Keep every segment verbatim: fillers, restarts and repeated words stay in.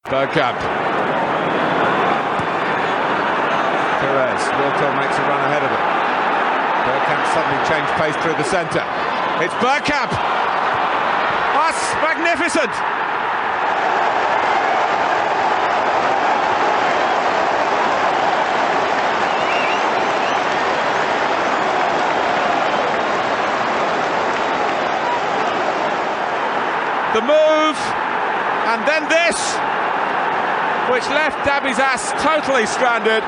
Bergkamp. Perez. Wiltor makes a run ahead of him. Bergkamp suddenly changed pace through the centre. It's Bergkamp! That's magnificent! The move, and then this, which left Dabizas totally stranded.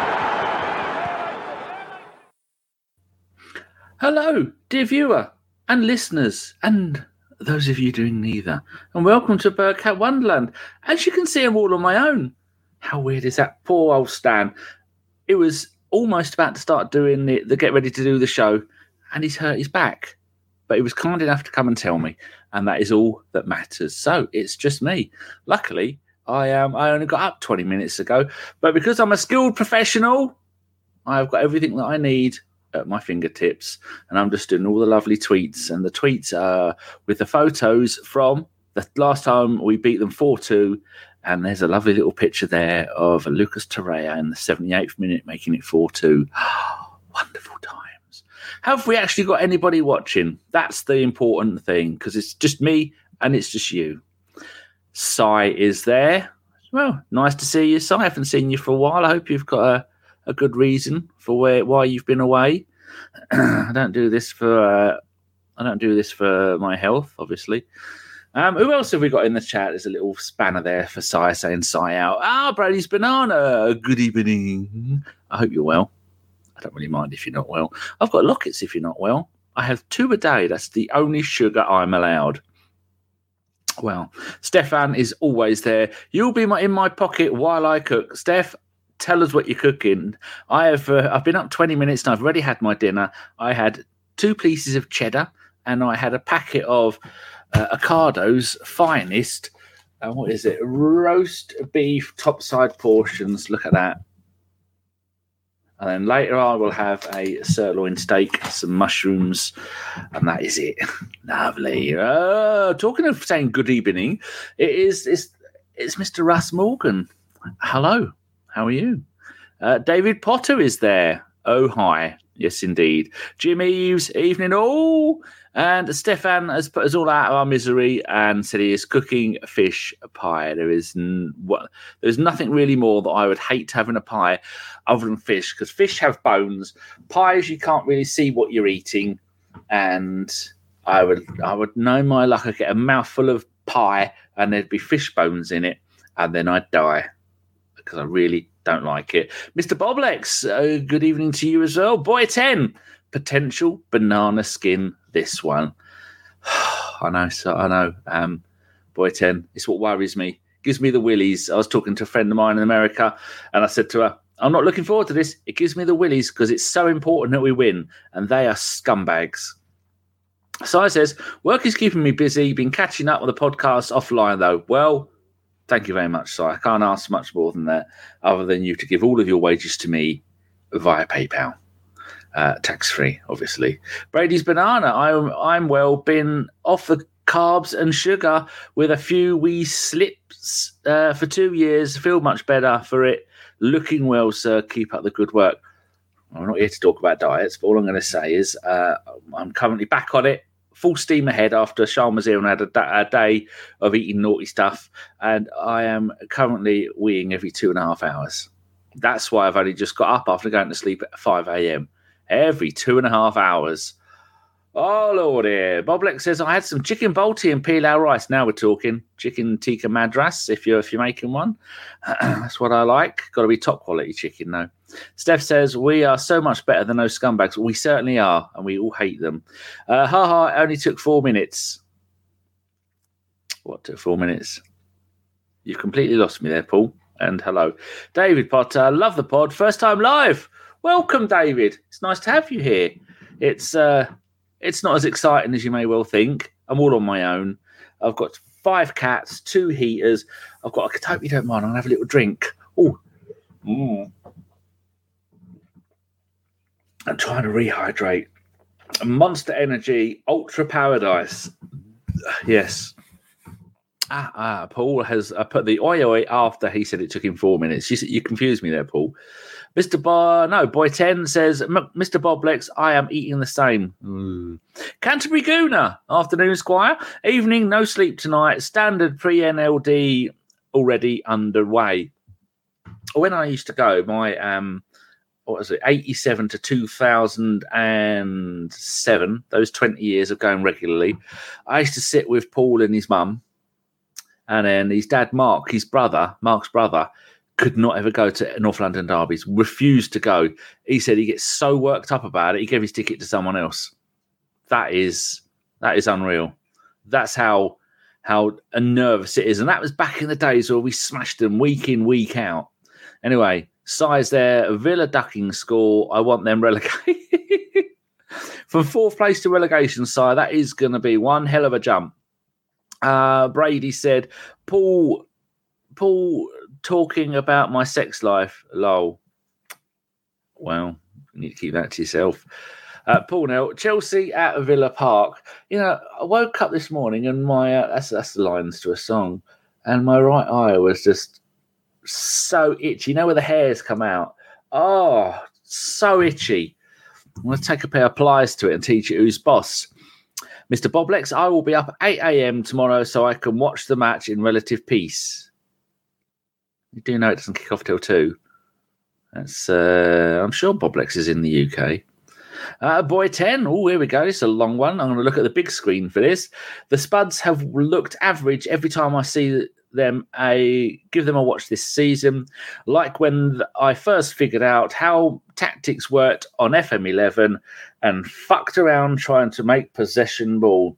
Hello, dear viewer and listeners, and those of you doing neither, and welcome to Bergkamp Wonderland. As you can see, I'm all on my own. How weird is that? Poor old Stan. It was almost about to start doing the, the get ready to do the show, and he's hurt his back. But he was kind enough to come and tell me, and that is all that matters. So it's just me. Luckily, I um, I only got up twenty minutes ago, but because I'm a skilled professional, I've got everything that I need at my fingertips, and I'm just doing all the lovely tweets. And the tweets are with the photos from the last time we beat them four two, and there's a lovely little picture there of Lucas Torreira in the seventy-eighth minute making it four two. Wonderful times. Have we actually got anybody watching? That's the important thing, because it's just me and it's just you. Sai is there. Well, nice to see you, Sai. I haven't seen you for a while. I hope you've got a, a good reason for where why you've been away. I don't do this for uh, I don't do this for my health, obviously. Um, who else have we got in the chat? There's a little spanner there for Sai saying Sai out. Ah, Brady's banana. Good evening. I hope you're well. I don't really mind if you're not well. I've got lockets if you're not well. I have two a day. That's the only sugar I'm allowed. Well, Stefan is always there. You'll be my, in my pocket while I cook. Steph, tell us what you're cooking. I have. Uh, I've been up twenty minutes and I've already had my dinner. I had two pieces of cheddar and I had a packet of uh, Ocado's finest. Uh, what is it? Roast beef topside portions. Look at that. And then later I will have a sirloin steak, some mushrooms, and that is it. Lovely. Uh, talking of saying good evening, it is it's, it's Mister Russ Morgan. Hello. How are you? Uh, David Potter is there. Oh, hi. Yes, indeed. Jim Eves, evening all. And Stefan has put us all out of our misery and said he is cooking fish pie. There is n- what, there's nothing really more that I would hate having a pie other than fish, because fish have bones. Pies, you can't really see what you're eating. And I would I would know my luck. I'd get a mouthful of pie and there'd be fish bones in it, and then I'd die because I really don't like it. Mister Boblex, uh, good evening to you as well. Boy ten, potential banana skin. This one, I know. So I know. Um, Boy ten, it's what worries me. Gives me the willies. I was talking to a friend of mine in America, and I said to her, "I'm not looking forward to this. It gives me the willies because it's so important that we win, and they are scumbags." Si says, "Work is keeping me busy. Been catching up with the podcast offline though." Well, thank you very much, Si. I can't ask much more than that, other than you to give all of your wages to me via PayPal. Uh, tax-free, obviously. Brady's banana. I'm I'm well. Been off the carbs and sugar with a few wee slips uh, for two years. Feel much better for it. Looking well, sir. Keep up the good work. I'm not here to talk about diets, but all I'm going to say is uh, I'm currently back on it. Full steam ahead after Sharma's here and had a, a day of eating naughty stuff, and I am currently weeing every two and a half hours. That's why I've only just got up after going to sleep at five a.m. Every two and a half hours. Oh, Lordy. Boblex says, I had some chicken balti and pilau rice. Now we're talking. Chicken tikka madras, if you're, if you're making one. That's what I like. Got to be top quality chicken, though. Steph says, we are so much better than those scumbags. We certainly are, and we all hate them. Uh, ha ha, it only took four minutes. What took four minutes? You've completely lost me there, Paul. And hello. David Potter, love the pod. First time live. Welcome, David. It's nice to have you here. It's uh, it's not as exciting as you may well think. I'm all on my own. I've got five cats, two heaters. I've got. I hope you don't mind. I'm gonna have a little drink. Oh, mm. I'm trying to rehydrate. Monster Energy Ultra Paradise. Yes. Ah, ah, Paul has uh, put the oi oi after he said it took him four minutes. You, you confused me there, Paul. Mister Bar, no, Boy ten says, Mister Boblex, I am eating the same. Mm. Canterbury Gooner, afternoon, Squire. Evening, no sleep tonight. Standard pre-N L D already underway. When I used to go, my, um, what was it, eighty-seven to two thousand seven, those twenty years of going regularly, I used to sit with Paul and his mum, and then his dad, Mark, his brother, Mark's brother, could not ever go to North London derbies, refused to go. He said he gets so worked up about it, he gave his ticket to someone else. That is that is unreal. That's how how nervous it is. And that was back in the days where we smashed them week in, week out. Anyway, size there, Villa ducking score. I want them relegated. From fourth place to relegation, sire, that is going to be one hell of a jump. Uh, Brady said, Paul, Paul talking about my sex life, lol. Well, you need to keep that to yourself. Uh, Paul now, Chelsea at Villa Park. You know, I woke up this morning and my, uh, that's, that's the lines to a song, and my right eye was just so itchy. You know where the hairs come out? Oh, so itchy. I'm going to take a pair of pliers to it and teach it who's boss. Mister Boblex, I will be up at eight a.m. tomorrow so I can watch the match in relative peace. You do know it doesn't kick off till two. That's, uh, I'm sure Boblex is in the U K. Uh, Boy ten. Oh, here we go. It's a long one. I'm going to look at the big screen for this. The Spuds have looked average every time I see them. I give them a watch this season. Like when I first figured out how tactics worked on F M eleven and fucked around trying to make possession ball.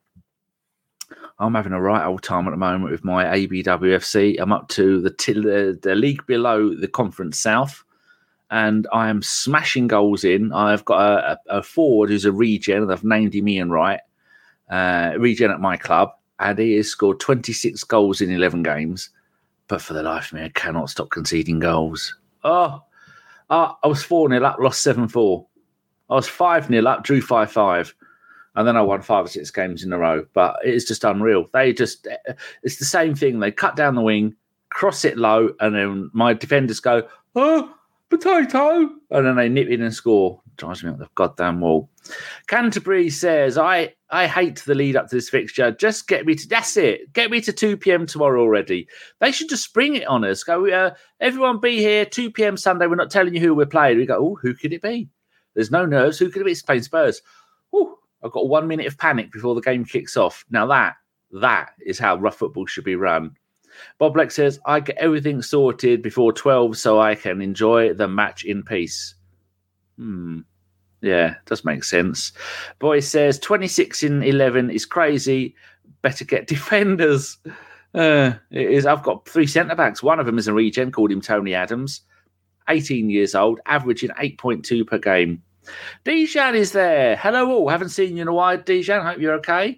I'm having a right old time at the moment with my A B W F C. I'm up to the, t- the, the league below the Conference South, and I am smashing goals in. I've got a, a, a forward who's a regen, and I've named him Ian Wright, uh, regen at my club, and he has scored twenty-six goals in eleven games. But for the life of me, I cannot stop conceding goals. Oh, uh, I was four nil up, lost seven four. I was five nil up, drew five five. And then I won five or six games in a row. But it is just unreal. They just, it's the same thing. They cut down the wing, cross it low, and then my defenders go, oh, potato. And then they nip in and score. Drives me up the goddamn wall. Canterbury says, I, I hate the lead up to this fixture. Just get me to, that's it. Get me to two p.m. tomorrow already. They should just spring it on us. Go, uh, everyone be here, two p.m. Sunday. We're not telling you who we're playing. We go, oh, who could it be? There's no nerves. Who could it be? It's playing Spurs. Ooh. I've got one minute of panic before the game kicks off. Now that, that is how rough football should be run. Bob Black says, I get everything sorted before twelve so I can enjoy the match in peace. Hmm. Yeah, does make sense. Boy says, twenty-six in eleven is crazy. Better get defenders. Uh, it is. I've got three centre-backs. One of them is a regen, called him Tony Adams. eighteen years old, averaging eight point two per game. Dijan is there. Hello all. Haven't seen you in a while, Dijan. Hope you're okay.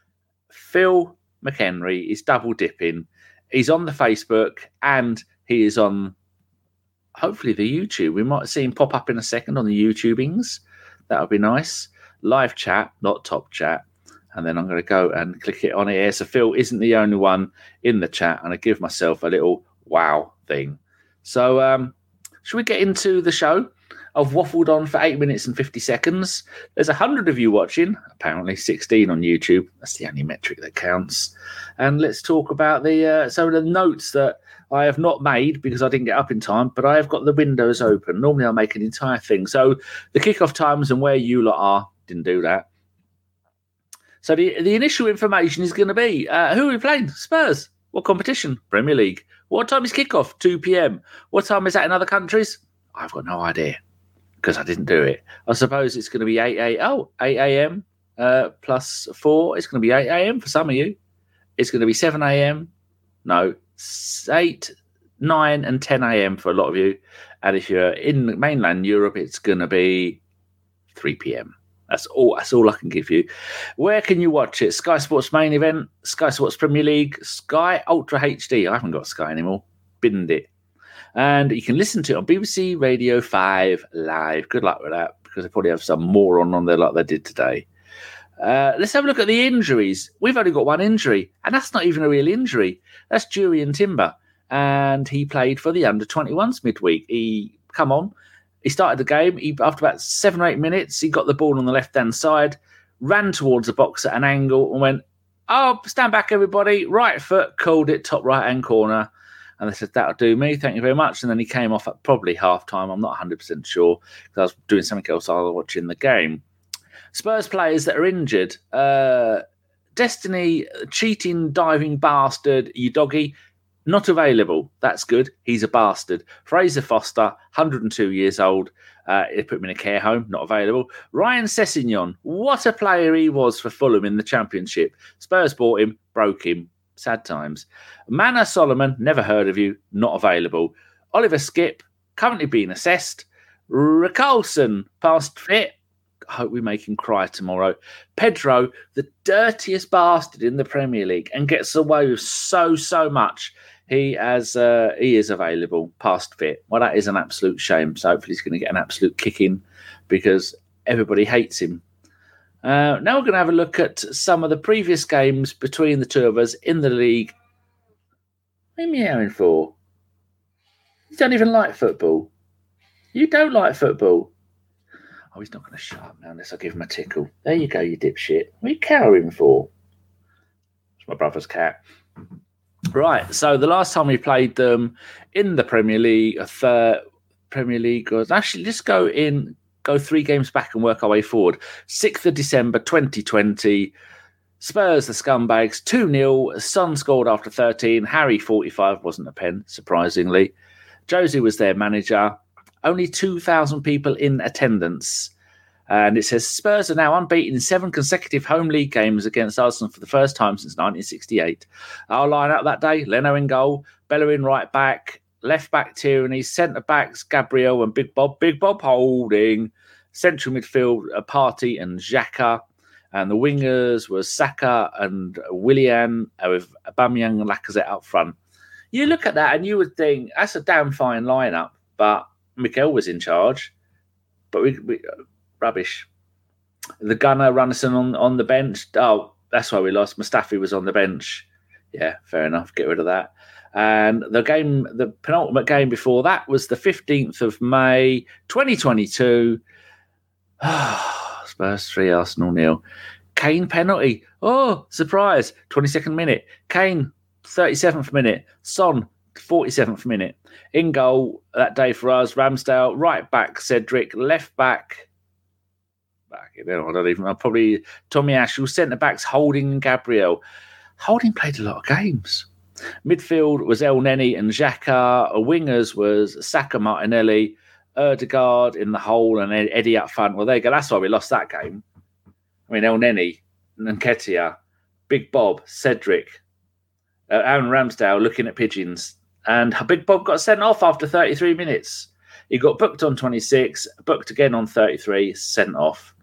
Phil McHenry is double dipping. He's on the Facebook and he is on, hopefully, the YouTube. We might see him pop up in a second on the YouTubings. That would be nice. Live chat, not top chat. And then I'm going to go and click it on here. So Phil isn't the only one in the chat. And I give myself a little wow thing. So um, should we get into the show? I've waffled on for eight minutes and fifty seconds. There's a hundred of you watching, apparently sixteen on YouTube. That's the only metric that counts. And let's talk about the uh, some of the notes that I have not made because I didn't get up in time, but I have got the windows open. Normally I'll make an entire thing. So the kickoff times and where you lot are, didn't do that. So the, the initial information is going to be, uh, who are we playing? Spurs. What competition? Premier League. What time is kickoff? two p.m. What time is that in other countries? I've got no idea. Because I didn't do it. I suppose it's going to be eight a.m. uh, plus four. It's going to be eight a.m. for some of you. It's going to be seven a.m. No, eight, nine and ten a.m. for a lot of you. And if you're in mainland Europe, it's going to be three p.m. That's all, that's all I can give you. Where can you watch it? Sky Sports Main Event, Sky Sports Premier League, Sky Ultra H D. I haven't got Sky anymore. Binned it. And you can listen to it on B B C Radio five Live. Good luck with that, because they probably have some moron on there like they did today. Uh, let's have a look at the injuries. We've only got one injury, and that's not even a real injury. That's Jurrien Timber, and he played for the under twenty-ones midweek. He come on, he started the game. He after about seven or eight minutes, he got the ball on the left-hand side, ran towards the box at an angle, and went, "Oh, stand back, everybody! Right foot, called it, top right-hand corner." And they said, "That'll do me, thank you very much." And then he came off at probably half-time. I'm not one hundred percent sure because I was doing something else while I was watching the game. Spurs players that are injured. Uh, Destiny, cheating, diving bastard, Udogie, not available. That's good. He's a bastard. Fraser Foster, one hundred two years old. Uh, they put him in a care home, not available. Ryan Sessegnon, what a player he was for Fulham in the Championship. Spurs bought him, broke him. Sad times. Manor Solomon, never heard of you, not available. Oliver Skip, currently being assessed. Ricarlson, past fit. I hope we make him cry tomorrow. Pedro, the dirtiest bastard in the Premier League and gets away with so, so much. He has, uh, he is available, past fit. Well, that is an absolute shame. So hopefully he's going to get an absolute kicking because everybody hates him. Uh, now we're going to have a look at some of the previous games between the two of us in the league. What are you meowing for? You don't even like football. You don't like football. Oh, he's not going to shut up now unless I give him a tickle. There you go, you dipshit. What are you cowering for? It's my brother's cat. Right, so the last time we played them in the Premier League, a third Premier League was actually, let's go in, go three games back and work our way forward. sixth of December twenty twenty. Spurs, the scumbags, two nil. Son scored after thirteen. Harry, forty-five, wasn't a pen, surprisingly. Josie was their manager. Only two thousand people in attendance. And it says Spurs are now unbeaten in seven consecutive home league games against Arsenal for the first time since nineteen sixty-eight. Our line-up that day, Leno in goal, Bellerin right back, left back Tierney, centre backs Gabriel and Big Bob. Big Bob holding. Central midfield, Partey and Xhaka. And the wingers were Saka and Willian with Aubameyang and Lacazette up front. You look at that and you would think, that's a damn fine lineup, but Mikel was in charge, but we, we rubbish. The gunner, Runnison on, on the bench. Oh, that's why we lost. Mustafi was on the bench. Yeah, fair enough. Get rid of that. And the game, the penultimate game before that was the fifteenth of May, twenty twenty-two. Spurs three, Arsenal nil. Kane penalty. Oh, surprise. twenty-second minute. Kane, thirty-seventh minute. Son, forty-seventh minute. In goal that day for us, Ramsdale, right back, Cedric, left back, back I don't even know, probably Tomiyasu, centre backs, Holding and Gabriel. Holding played a lot of games. Midfield was El Neni and Xhaka. Wingers was Saka, Martinelli, Erdegaard in the hole, and Eddie up front. Well, there you go. That's why we lost that game. I mean, El Neni, Nketiah, Big Bob, Cedric, uh, Aaron Ramsdale looking at pigeons. And Big Bob got sent off after thirty-three minutes. He got booked on twenty-six, booked again on thirty-three, sent off.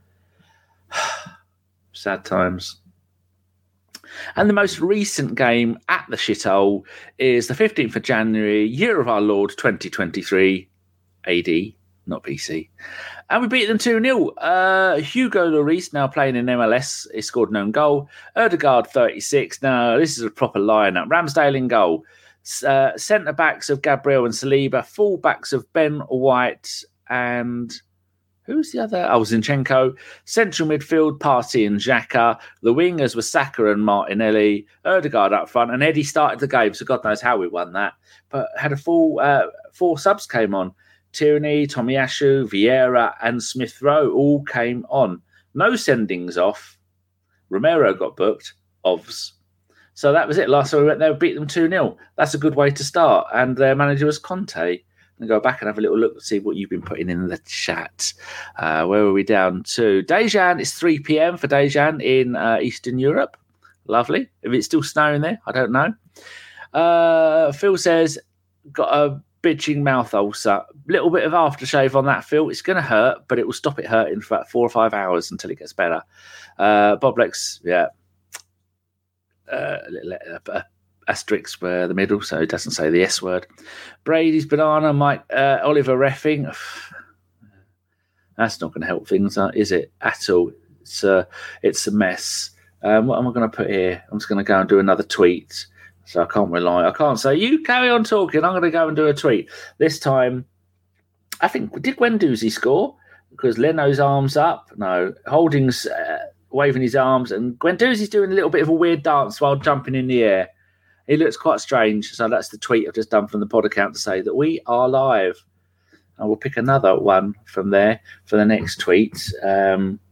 Sad times. And the most recent game at the shithole is the fifteenth of January, year of our Lord, twenty twenty-three, A D, not P C. And we beat them two nil. Uh, Hugo Lloris, now playing in M L S, he scored an own goal. Erdegaard, thirty-six. Now, this is a proper lineup. Ramsdale in goal. Uh, centre backs of Gabriel and Saliba, full backs of Ben White and who's the other? Oh, Zinchenko. Central midfield, Partey and Xhaka. The wingers were Saka and Martinelli. Erdegaard up front, and Eddie started the game, so God knows how we won that. But had a full uh, four subs came on. Tierney, Tomiyasu, Vieira, and Smith Rowe all came on. No sendings off. Romero got booked. Ovs. So that was it. Last time we went there, we beat them two nil. That's a good way to start. And their manager was Conte. And go back and have a little look to see what you've been putting in the chat. Uh, where were we down to? Dejan, it's three p.m. for Dejan in uh, Eastern Europe. Lovely. If it's still snowing there, I don't know. Uh, Phil says, got a bitching mouth ulcer. Little bit of aftershave on that, Phil. It's going to hurt, but it will stop it hurting for about four or five hours until it gets better. Uh, Bob Lex, yeah. Uh, a little uh, asterisk where the middle, so it doesn't say the S word. Brady's banana, Mike, uh, Oliver Reffing. That's not going to help things, uh, is it? At all. It's uh, it's a mess. Um, what am I going to put here? I'm just going to go and do another tweet. So I can't rely. I can't say, you carry on talking. I'm going to go and do a tweet. This time, I think, did Guendouzi score? Because Leno's arms up. No, Holding's uh, waving his arms. And Guendouzi's doing a little bit of a weird dance while jumping in the air. He looks quite strange. So that's the tweet I've just done from the pod account to say that we are live. And we'll pick another one from there for the next tweet. Um,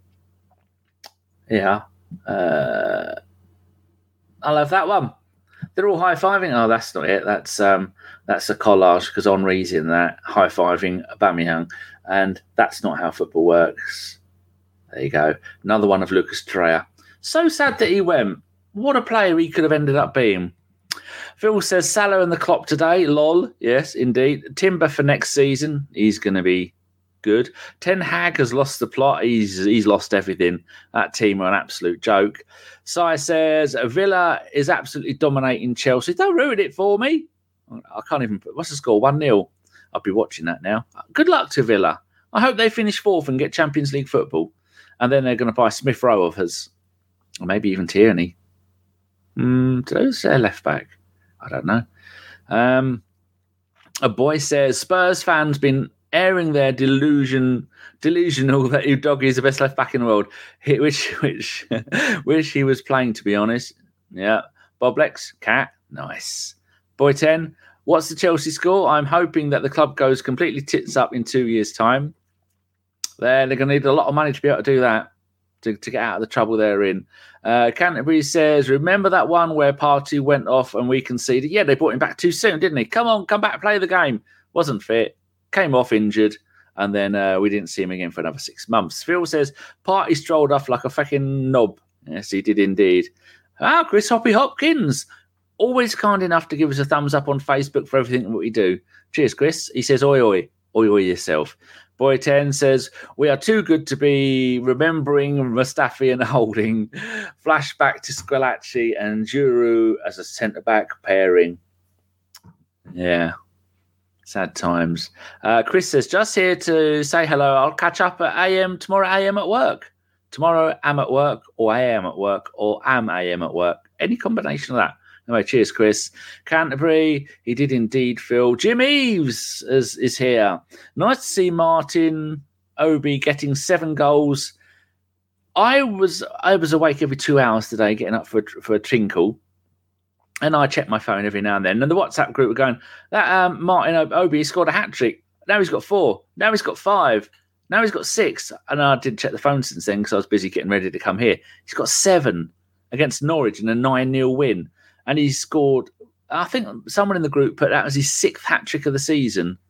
yeah. Uh, I'll have that one. They're all high-fiving. Oh, that's not it. That's um, that's a collage because Henri's in that high-fiving Aubameyang, and that's not how football works. There you go. Another one of Lucas Torreira. So sad that he went. What a player he could have ended up being. Phil says Salah and the Klopp today. Lol. Yes, indeed. Timber for next season. He's going to be good. Ten Hag has lost the plot. He's he's lost everything. That team are an absolute joke. Sai says Villa is absolutely dominating Chelsea. Don't ruin it for me. I can't even put, what's the score? one nil. I'll be watching that now. Good luck to Villa. I hope they finish fourth and get Champions League football. And then they're going to buy Smith Rowe of us. Or maybe even Tierney. Mm, who's their left back? I don't know. Um, a boy says Spurs fans been airing their delusion, delusional that Udogie is the best left back in the world, which which which he was playing, to be honest. Yeah. Boblex, cat, nice. Boy ten, what's the Chelsea score? I'm hoping that the club goes completely tits up in two years' time. They're, they're going to need a lot of money to be able to do that, to, to get out of the trouble they're in. Uh, Canterbury says, remember that one where Partey went off and we conceded? Yeah, they brought him back too soon, didn't he? Come on, come back, play the game. Wasn't fit. Came off injured, and then uh, we didn't see him again for another six months. Phil says, Partey strolled off like a fucking knob. Yes, he did indeed. Ah, Chris Hoppy Hopkins. Always kind enough to give us a thumbs up on Facebook for everything that we do. Cheers, Chris. He says, oi, oi. Oi, oi yourself. Boy ten says, we are too good to be remembering Mustafi and Holding. Flashback to Squillaci and Giroud as a centre-back pairing. Yeah. Sad times. Uh, Chris says, just here to say hello. I'll catch up at A M tomorrow A M at work. Tomorrow I'm at work, or I am at work, or am A M at work. Any combination of that. Anyway, cheers, Chris. Canterbury, he did indeed, Phil. Jim Eves is, is here. Nice to see Martin Obi getting seven goals. I was I was awake every two hours today getting up for, for a tinkle. And I check my phone every now and then. And the WhatsApp group were going, that um, Martin Obi scored a hat-trick. Now he's got four. Now he's got five. Now he's got six. And I didn't check the phone since then because I was busy getting ready to come here. He's got seven against Norwich in a nine nil win. And he scored, I think someone in the group put that as his sixth hat-trick of the season.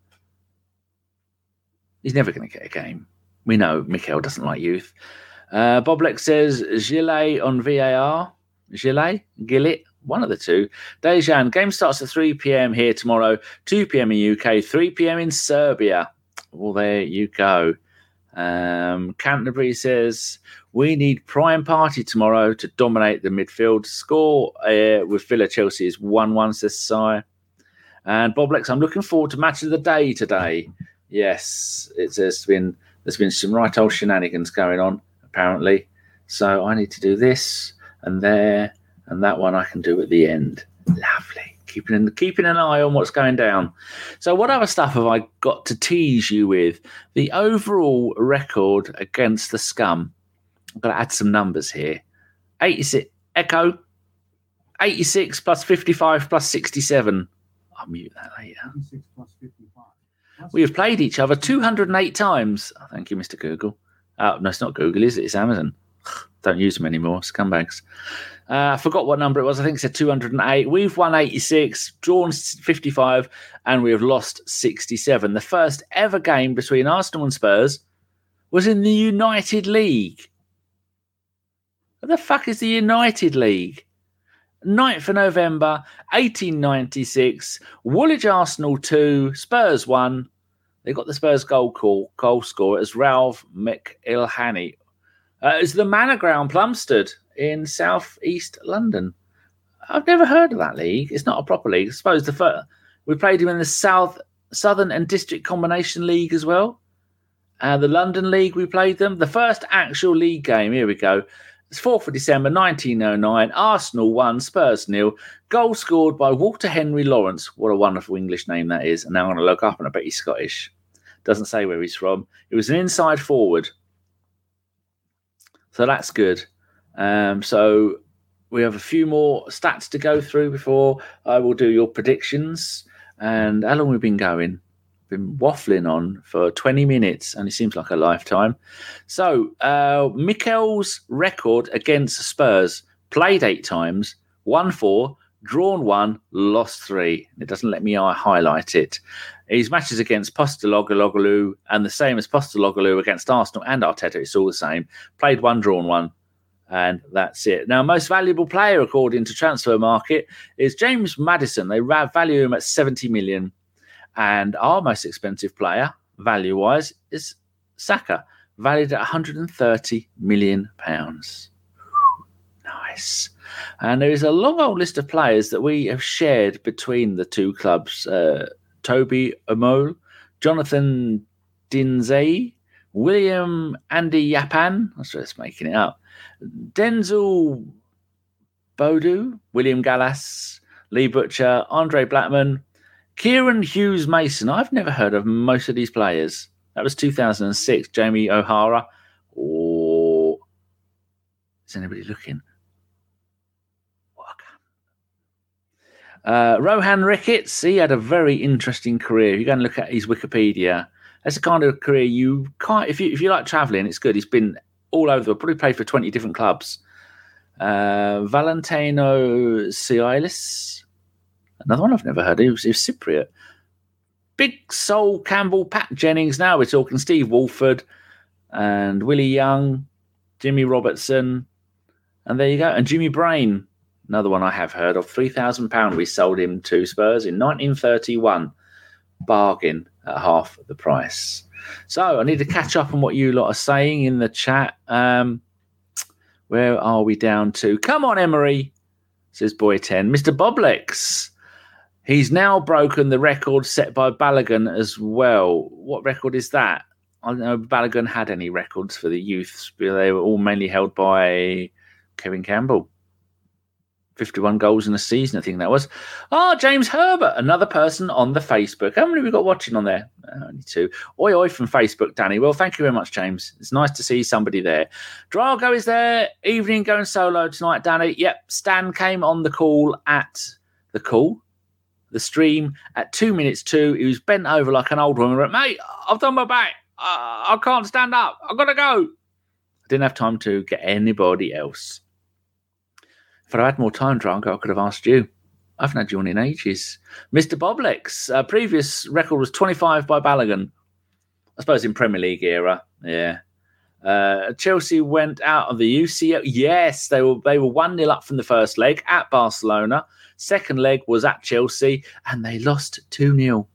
He's never going to get a game. We know Mikel doesn't like youth. Uh, Boblex says, Gillet on V A R. Gillet? Gillet? One of the two. Dejan, game starts at three p.m. here tomorrow, two p.m. in U K, three p.m. in Serbia. Well, there you go. Um, Canterbury says, we need prime Partey tomorrow to dominate the midfield. Score uh, with Villa Chelsea is one one, says Si. And Boblex, I'm looking forward to match of the day today. Yes, it's there's been there's been some right old shenanigans going on, apparently. So I need to do this and there. And that one I can do at the end. Lovely. Keeping an, keeping an eye on what's going down. So what other stuff have I got to tease you with? The overall record against the scum. I've got to add some numbers here. eighty-six. Echo. eighty-six plus fifty-five plus sixty-seven. I'll mute that later. eighty-six plus fifty-five. We have played each other two hundred eight times. Oh, thank you, Mister Google. Oh, no, it's not Google, is it? It's Amazon. Don't use them anymore. Scumbags. Uh, I forgot what number it was. I think it said two hundred eight. We've won eighty-six, drawn fifty-five, and we have lost sixty-seven. The first ever game between Arsenal and Spurs was in the United League. What the fuck is the United League? ninth of November, eighteen ninety-six. Woolwich Arsenal two, Spurs one. They got the Spurs goal call, goal scorer as Ralph McIlhanney. Uh, it's the Manor Ground, Plumstead, in South East London. I've never heard of that league. It's not a proper league. I suppose the first, we played him in the South Southern and District Combination League as well. Uh, the London League, we played them. The first actual league game, here we go. It's fourth of December, nineteen oh nine. Arsenal won, Spurs nil. Goal scored by Walter Henry Lawrence. What a wonderful English name that is. And now I'm going to look up and I bet he's Scottish. Doesn't say where he's from. It was an inside forward. So that's good. Um, so we have a few more stats to go through before I will do your predictions. And how long have we been going? Been waffling on for twenty minutes, and it seems like a lifetime. So, uh, Mikel's record against Spurs: played eight times, won four, drawn one, lost three. It doesn't let me highlight it. His matches against Postecoglou and the same as Postecoglou against Arsenal and Arteta. It's all the same. Played one, drawn one, and that's it. Now, most valuable player according to Transfer Market is James Maddison. They value him at seventy million. And our most expensive player, value-wise, is Saka, valued at one hundred thirty million pounds. Nice. And there is a long old list of players that we have shared between the two clubs. Uh, Toby Amol, Jonathan Dinzey, William Andy Yapan, I was just making it up, Denzel Bodu, William Gallas, Lee Butcher, Andre Blackman, Kieran Hughes Mason. I've never heard of most of these players. That was two thousand six. Jamie O'Hara. Or is anybody looking? Uh, Rohan Ricketts. He had a very interesting career. You go and look at his Wikipedia. That's the kind of career you can't. If you if you like travelling, it's good. He's been all over the world. Probably played for twenty different clubs. Uh, Valentino Sialis. Another one I've never heard of. He was, he was Cypriot. Big Sol Campbell, Pat Jennings. Now we're talking Steve Walford and Willie Young, Jimmy Robertson. And there you go. And Jimmy Brain, another one I have heard of. three thousand pounds we sold him to Spurs in nineteen thirty-one. Bargain at half the price. So I need to catch up on what you lot are saying in the chat. Um, where are we down to? Come on, Emery, says Boy ten. Mister Boblex. He's now broken the record set by Balogun as well. What record is that? I don't know if Balogun had any records for the youths, but they were all mainly held by Kevin Campbell. fifty-one goals in a season, I think that was. Oh, James Herbert, another person on the Facebook. How many have we got watching on there? Uh, only two. Oi, oi from Facebook, Danny. Well, thank you very much, James. It's nice to see somebody there. Drago is there. Evening going solo tonight, Danny. Yep, Stan came on the call at the call. The stream at two minutes two. He was bent over like an old woman. Went, mate, I've done my back. I, I can't stand up. I've got to go. I didn't have time to get anybody else. If I'd had more time, Drago, I could have asked you. I haven't had you on in ages. Mister Boblex, uh, previous record was twenty-five by Balogun. I suppose in Premier League era. Yeah. Uh, Chelsea went out of the U C L. Yes, they were they were one nil up from the first leg at Barcelona. Second leg was at Chelsea, and they lost two nil.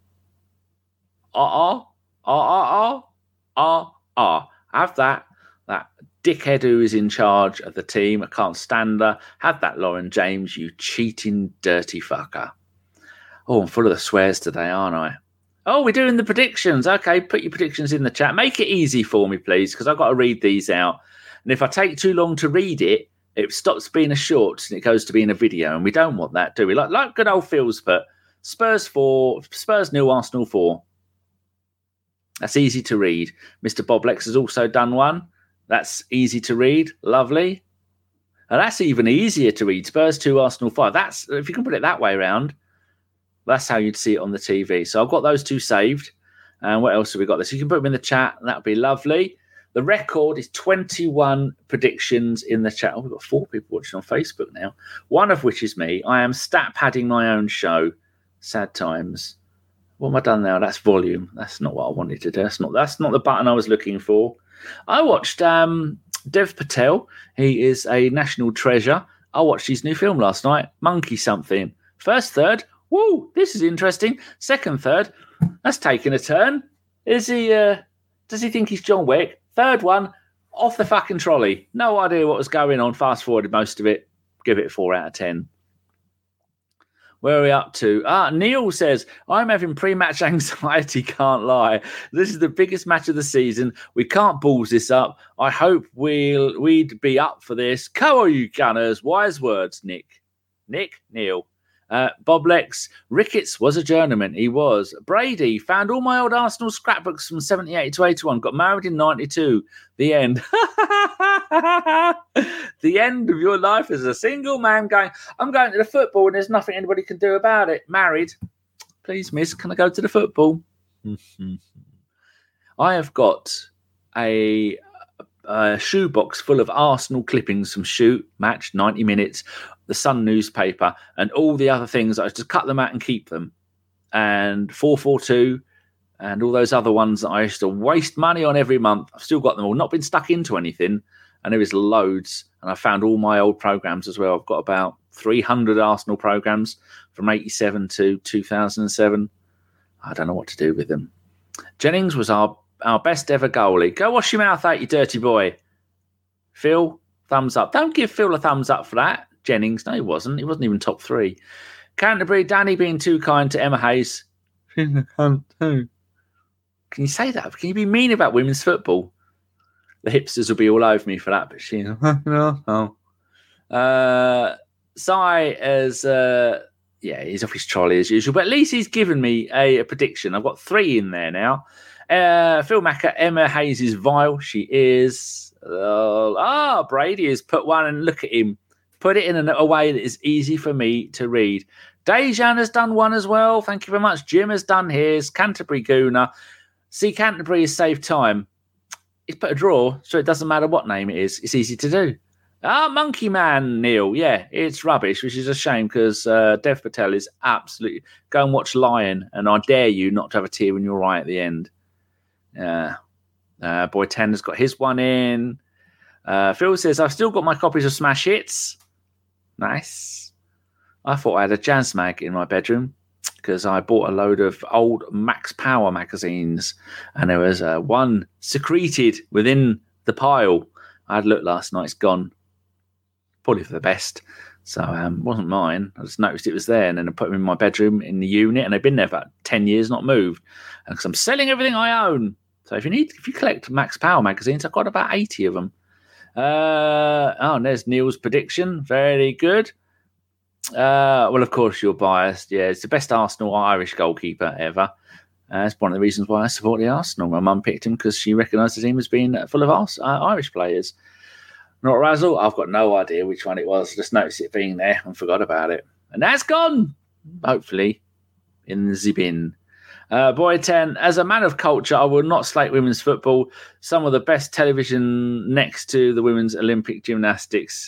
Uh-uh, uh-uh, uh-uh, uh Have that. That dickhead who is in charge of the team. I can't stand her. Have that, Lauren James, you cheating, dirty fucker. Oh, I'm full of the swears today, aren't I? Oh, we're doing the predictions. Okay, put your predictions in the chat. Make it easy for me, please, because I've got to read these out. And if I take too long to read it, it stops being a short and it goes to being a video. And we don't want that, do we? Like, like good old Phil's put, Spurs four, Spurs nil, Arsenal four. That's easy to read. Mister Boblex has also done one. That's easy to read. Lovely. And that's even easier to read. Spurs two, Arsenal five. That's, if you can put it that way around, that's how you'd see it on the T V. So I've got those two saved. And what else have we got? This you can put them in the chat. That would be lovely. The record is twenty-one predictions in the chat. Oh, we've got four people watching on Facebook now. One of which is me. I am stat padding my own show. Sad times. What have I done now? That's volume. That's not what I wanted to do. That's not, that's not the button I was looking for. I watched um, Dev Patel. He is a national treasure. I watched his new film last night, Monkey Something. First third, woo, this is interesting. Second third, that's taking a turn. Is he? Uh, does he think he's John Wick? Third one, off the fucking trolley. No idea what was going on. Fast forwarded most of it. Give it a four out of ten. Where are we up to? Ah, Neil says, I'm having pre-match anxiety, can't lie. This is the biggest match of the season. We can't balls this up. I hope we'll, we'd be up for this. Come on, you Gunners. Wise words, Nick. Nick? Neil. Uh, Bob Lex, Ricketts was a journeyman. He was. Brady, found all my old Arsenal scrapbooks from seventy-eight to eighty-one. Got married in ninety-two. The end. The end of your life as a single man going, I'm going to the football and there's nothing anybody can do about it. Married. Please, miss, can I go to the football? I have got a, a shoebox full of Arsenal clippings from Shoot, Match, ninety minutes, the Sun newspaper, and all the other things. I just cut them out and keep them. And four forty-two and all those other ones that I used to waste money on every month. I've still got them all, not been stuck into anything. And there is loads. And I found all my old programs as well. I've got about three hundred Arsenal programs from eighty-seven to two thousand seven. I don't know what to do with them. Jennings was our, our best ever goalie. Go wash your mouth out, you dirty boy. Phil, thumbs up. Don't give Phil a thumbs up for that. Jennings, no, he wasn't. He wasn't even top three. Canterbury, Danny being too kind to Emma Hayes. Can you say that? Can you be mean about women's football? The hipsters will be all over me for that, but she, no, no. Uh, Sai as, uh, yeah, he's off his trolley as usual, but at least he's given me a, a prediction. I've got three in there now. Uh, Phil Macker, Emma Hayes is vile. She is. Uh, ah, Brady has put one, and look at him. Put it in a, a way that is easy for me to read. Dejan has done one as well. Thank you very much. Jim has done his. Canterbury Gooner. See, Canterbury has saved time. He's put a draw, so it doesn't matter what name it is. It's easy to do. Ah, Monkey Man, Neil. Yeah, it's rubbish, which is a shame because uh, Dev Patel is absolutely... Go and watch Lion, and I dare you not to have a tear in your eye at the end. Yeah. Uh, Boy ten has got his one in. Uh, Phil says, I've still got my copies of Smash Hits. Nice. I thought I had a jazz mag in my bedroom because I bought a load of old Max Power magazines, and there was uh, one secreted within the pile. I had a look last night. It's gone. Probably for the best. So um, it wasn't mine. I just noticed it was there, and then I put them in my bedroom in the unit, and they've been there for about ten years, not moved. And because I'm selling everything I own. So if you need, if you collect Max Power magazines, I've got about eighty of them. Uh, oh, and there's Neil's prediction. Very good. Uh, well, of course, you're biased. Yeah, it's the best Arsenal Irish goalkeeper ever. Uh, that's one of the reasons why I support the Arsenal. My mum picked him because she recognised the team as being full of Ars- uh, Irish players. Not Razzle. I've got no idea which one it was. I just noticed it being there and forgot about it. And that's gone, hopefully, in the bin. Uh, Boy ten, as a man of culture, I will not slate women's football. Some of the best television next to the women's Olympic gymnastics.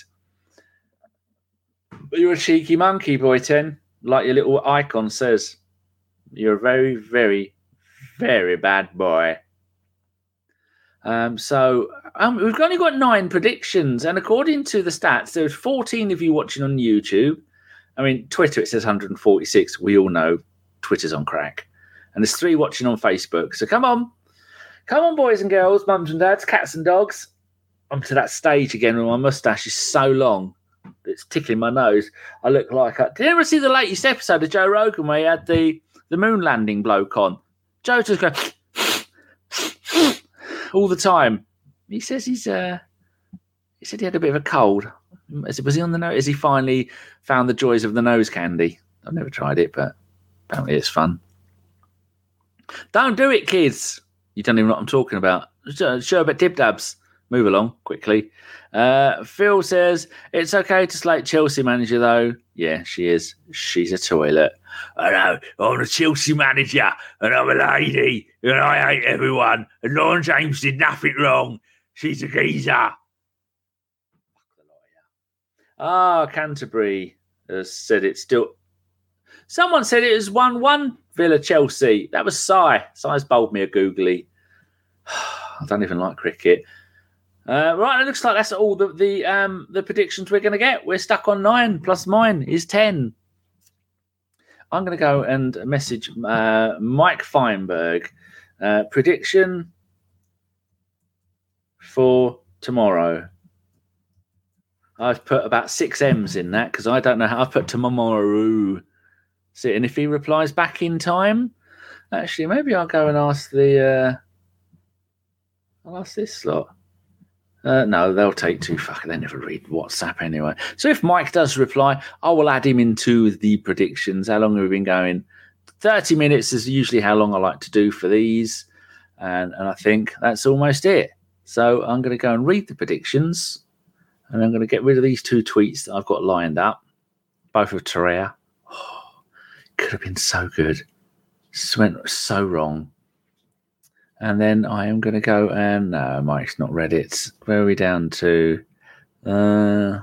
But you're a cheeky monkey, Boy ten, like your little icon says. You're a very, very, very bad boy. Um, so um, we've only got nine predictions, and according to the stats, there's fourteen of you watching on YouTube. I mean, Twitter, it says one hundred forty-six. We all know Twitter's on crack. And there's three watching on Facebook. So come on. Come on, boys and girls, mums and dads, cats and dogs. I'm to that stage again where my moustache is so long that it's tickling my nose. I look like... I, did you ever see the latest episode of Joe Rogan where he had the, the moon landing bloke on? Joe just goes... all the time. He says he's... Uh, he said he had a bit of a cold. Was he on the nose? Has he finally found the joys of the nose candy? I've never tried it, but apparently it's fun. Don't do it, kids. You don't even know what I'm talking about. Sherbet Dib Dabs. Move along quickly. Uh, Phil says, it's okay to slate Chelsea manager, though. Yeah, she is. She's a toilet. I know. I'm a Chelsea manager, and I'm a lady, and I hate everyone. And Lauren James did nothing wrong. She's a geezer. Ah, Canterbury has said it's still... Someone said it was one one Villa Chelsea. That was Sai. Sai's bowled me a googly. I don't even like cricket. Uh, right, it looks like that's all the the, um, the predictions we're going to get. We're stuck on nine, plus mine is ten. I'm going to go and message uh, Mike Feinberg. Uh, prediction for tomorrow. I've put about six M's in that because I don't know how. I've put tomorrow. See, and if he replies back in time, actually, maybe I'll go and ask the. Uh, I'll ask this slot. Uh, no, they'll take too fucking. They never read WhatsApp anyway. So if Mike does reply, I will add him into the predictions. How long have we been going? thirty minutes is usually how long I like to do for these. And, and I think that's almost it. So I'm going to go and read the predictions. And I'm going to get rid of these two tweets that I've got lined up. Both of Torreira. Oh, could have been so good. This went so wrong. And then I am going to go and... No, Mike's not read it. Where are we down to? Uh...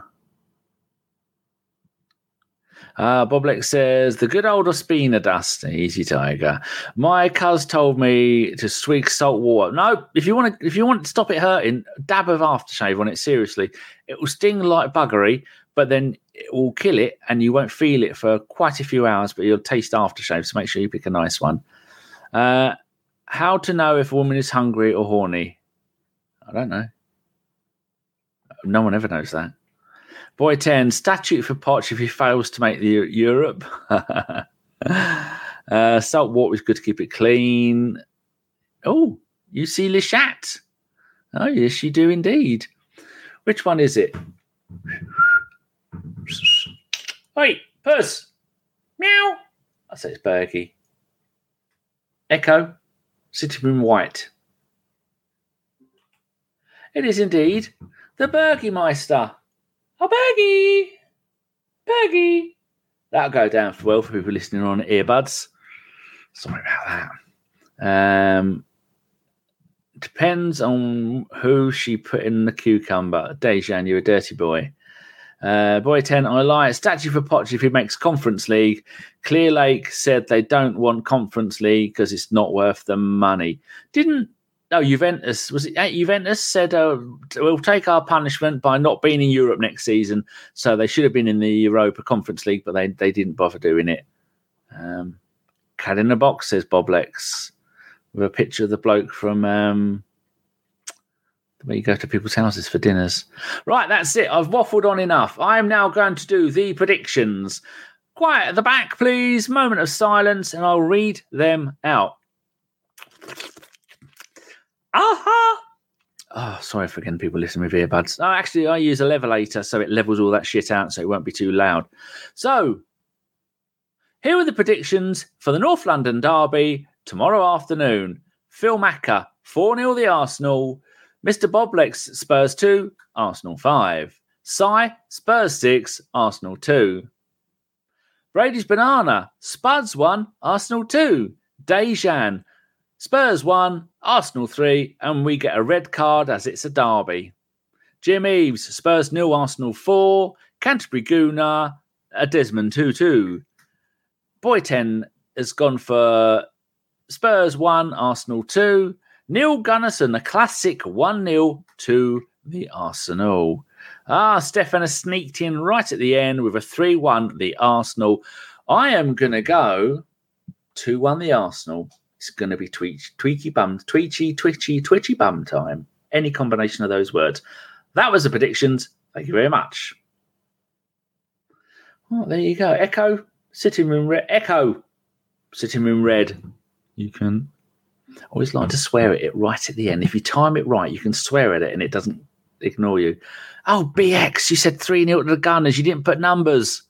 Uh, Boblex says, the good old Ospina dust. Easy, Tiger. My cuz told me to swig salt water. No, if you want to if you want to stop it hurting, dab of aftershave on it, seriously. It will sting like buggery, but then it will kill it and you won't feel it for quite a few hours, but you'll taste aftershave, so make sure you pick a nice one. Uh, how to know if a woman is hungry or horny? I don't know. No one ever knows that. Boy ten, statute for Poch if he fails to make the Europe. uh, salt water is good to keep it clean. Oh, you see Lichat. Oh, yes, you do indeed. Which one is it? Wait, Puss. Meow. I say it's Bergie. Echo, sitting room white. It is indeed the Bergie Meister. Oh, Bergie! Bergie! That'll go down for well for people listening on earbuds. Sorry about that. Um, depends on who she put in the cucumber. Dejan, you're a dirty boy. Uh, boy ten, I lie. Statue for Poch if he makes Conference League. Clear Lake said they don't want Conference League because it's not worth the money. Didn't No, Juventus, was it at Juventus said, uh, we'll take our punishment by not being in Europe next season. So they should have been in the Europa Conference League, but they, they didn't bother doing it. Um, cat in a box, says Boblex, with a picture of the bloke from um, where you go to people's houses for dinners. Right, that's it. I've waffled on enough. I am now going to do the predictions. Quiet at the back, please. Moment of silence, and I'll read them out. Aha! Oh, sorry for getting people listening with earbuds. Oh, actually, I use a levelator so it levels all that shit out so it won't be too loud. So, here are the predictions for the North London derby tomorrow afternoon. Phil Macker, four nil the Arsenal. Mister Boblex, Spurs two, Arsenal five. Cy, Spurs six, Arsenal two. Brady's Banana, Spuds one, Arsenal two. Dejan, Spurs one, Arsenal three, and we get a red card as it's a derby. Jim Eves, Spurs nil, Arsenal four, Canterbury Gooner, a Desmond two two. Boy ten has gone for Spurs one, Arsenal two. Neil Gunnarsson, a classic one nil to the Arsenal. Ah, Stefan has sneaked in right at the end with a three one the Arsenal. I am going to go two one the Arsenal. It's going to be tweak, tweaky bum, tweechy, twitchy, twitchy bum time. Any combination of those words. That was the predictions. Thank you very much. Oh, there you go. Echo, sitting room red. Echo, sitting room red. You can always like to swear at it right at the end. If you time it right, you can swear at it and it doesn't ignore you. Oh, B X, you said three nil to the Gunners. You didn't put numbers.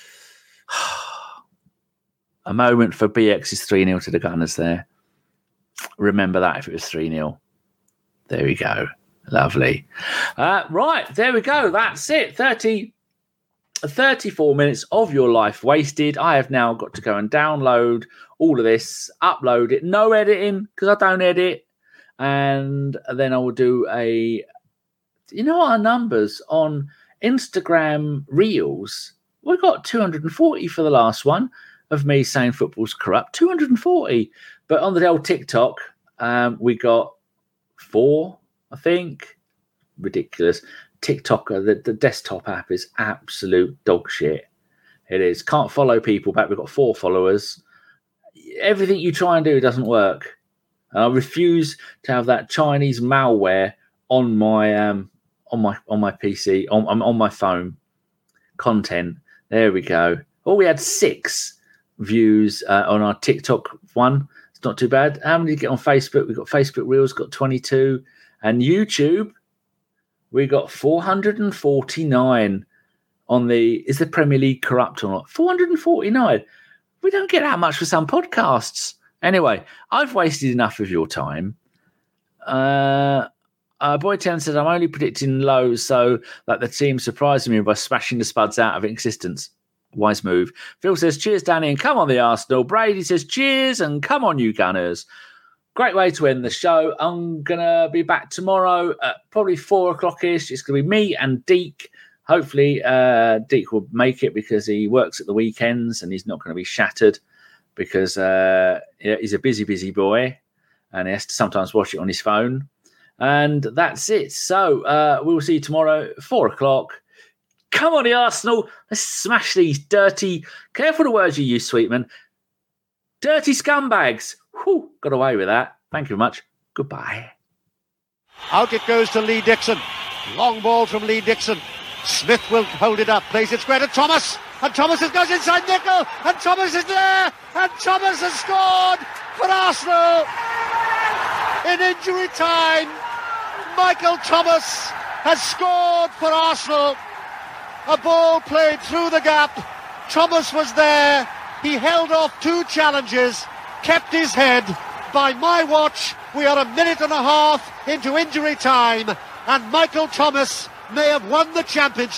A moment for B X's three nil to the Gunners there. Remember that if it was three nil. There we go. Lovely. Uh, right, there we go. That's it. thirty, thirty-four minutes of your life wasted. I have now got to go and download all of this, upload it. No editing, because I don't edit. And then I will do a... You know our numbers on Instagram Reels? We got two hundred forty for the last one. Of me saying football's corrupt, two hundred forty. But on the old TikTok, um, we got four, I think. Ridiculous. TikTok, the, the desktop app is absolute dog shit. It is. Can't follow people back. We've got four followers. Everything you try and do doesn't work. And I refuse to have that Chinese malware on my um on my on my P C, on on my phone. Content. There we go. Oh, we had six. views uh, on our TikTok one. It's not too bad. How many did you get on Facebook? We've got Facebook Reels, got twenty-two. And YouTube, we got four hundred forty-nine on the... Is the Premier League corrupt or not? four hundred forty-nine. We don't get that much for some podcasts. Anyway, I've wasted enough of your time. Uh, uh, Boy Town said, I'm only predicting low so that the team surprised me by smashing the Spuds out of existence. Wise move. Phil says, cheers, Danny, and come on the Arsenal. Brady says, cheers, and come on, you Gunners. Great way to end the show. I'm going to be back tomorrow at probably four o'clock-ish. It's going to be me and Deke. Hopefully, uh, Deke will make it because he works at the weekends and he's not going to be shattered because uh, he's a busy, busy boy and he has to sometimes watch it on his phone. And that's it. So uh, we'll see you tomorrow, four o'clock. Come on, the Arsenal. Let's smash these dirty... Careful the words you use, Sweetman. Dirty scumbags. Whew, got away with that. Thank you very much. Goodbye. Out it goes to Lee Dixon. Long ball from Lee Dixon. Smith will hold it up, plays it square to Thomas. And Thomas goes inside Nickel. And Thomas is there. And Thomas has scored for Arsenal. In injury time, Michael Thomas has scored for Arsenal. A ball played through the gap. Thomas was there. He held off two challenges, kept his head. By my watch, we are a minute and a half into injury time, and Michael Thomas may have won the championship.